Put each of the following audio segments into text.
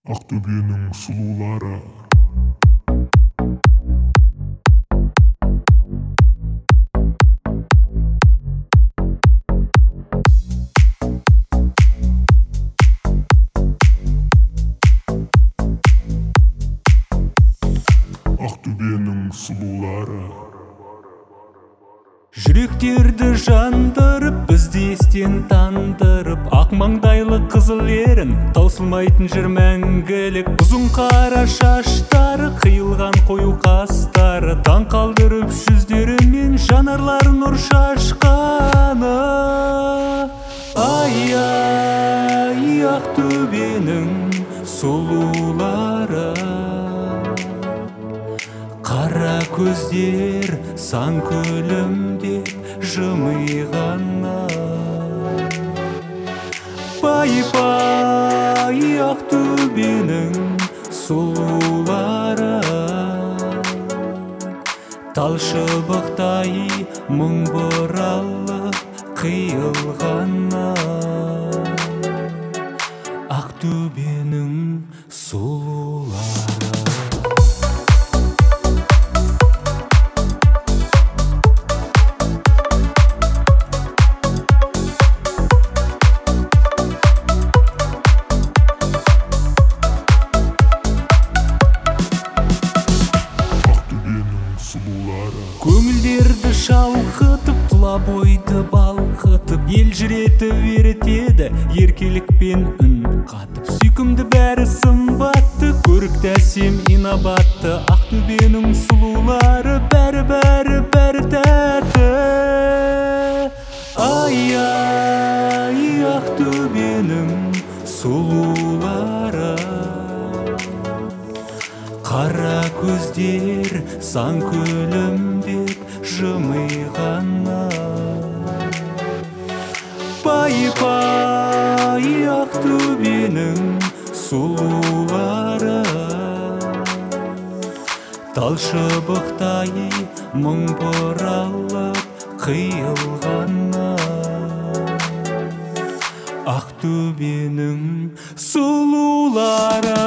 Ақтөбенің сұлулары. Ақтөбенің сұлулары. Жүректерді жандырып, бізді естен тандырып, ақ маңдайлы қызыл ерін таусылмайтын жыр мәңгілік. Ұзын қара шаштары, қиылған қою қастары, таң қалдырып жүздерімен жанарлар нұр шашқаны. Ай-ай, Ақтөбенің сұлулары. Қара көздер сан күлімдеп жымиғаны. Пай-пай, Ақтөбенің сұлулары. Тал шыбықтай мың бұралып қиылғаны. Ақтөбенің сұлулары. Көңілдерді шалқытып, тұла бойды балқытып, ел жүретіп еретеді еркелікпен үн қатып. Сүйкімді бәрі сымбатты, көрікті әсем инабатты. Ақтөбенің сұлулары, бәрі тәтті. Ай-ай, Ақтөбенің сұлулары. Қара көздер сан күлімдеп жымиғаны. Пай-пай, Ақтөбенің сұлулары. Тал шыбықтай мың бұралып қиылғаны. Ақтөбенің сұлулары.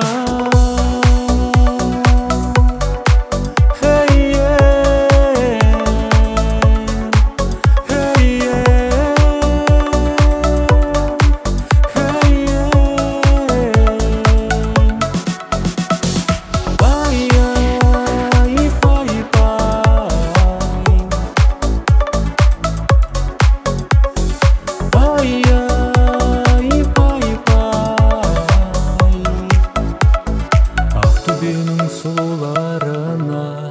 Ақтөбенің сұлуларына.